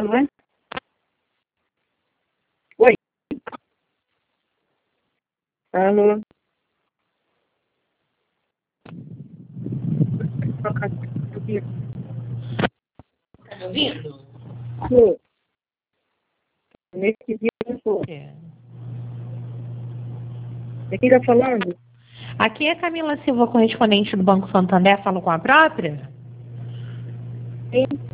não é? Oi. Alô? Tá me ouvindo? Tô. Nesse dia eu tô. Quem tá falando? Aqui é Camila Silva, correspondente do Banco Santander. Falo com a própria? Sim.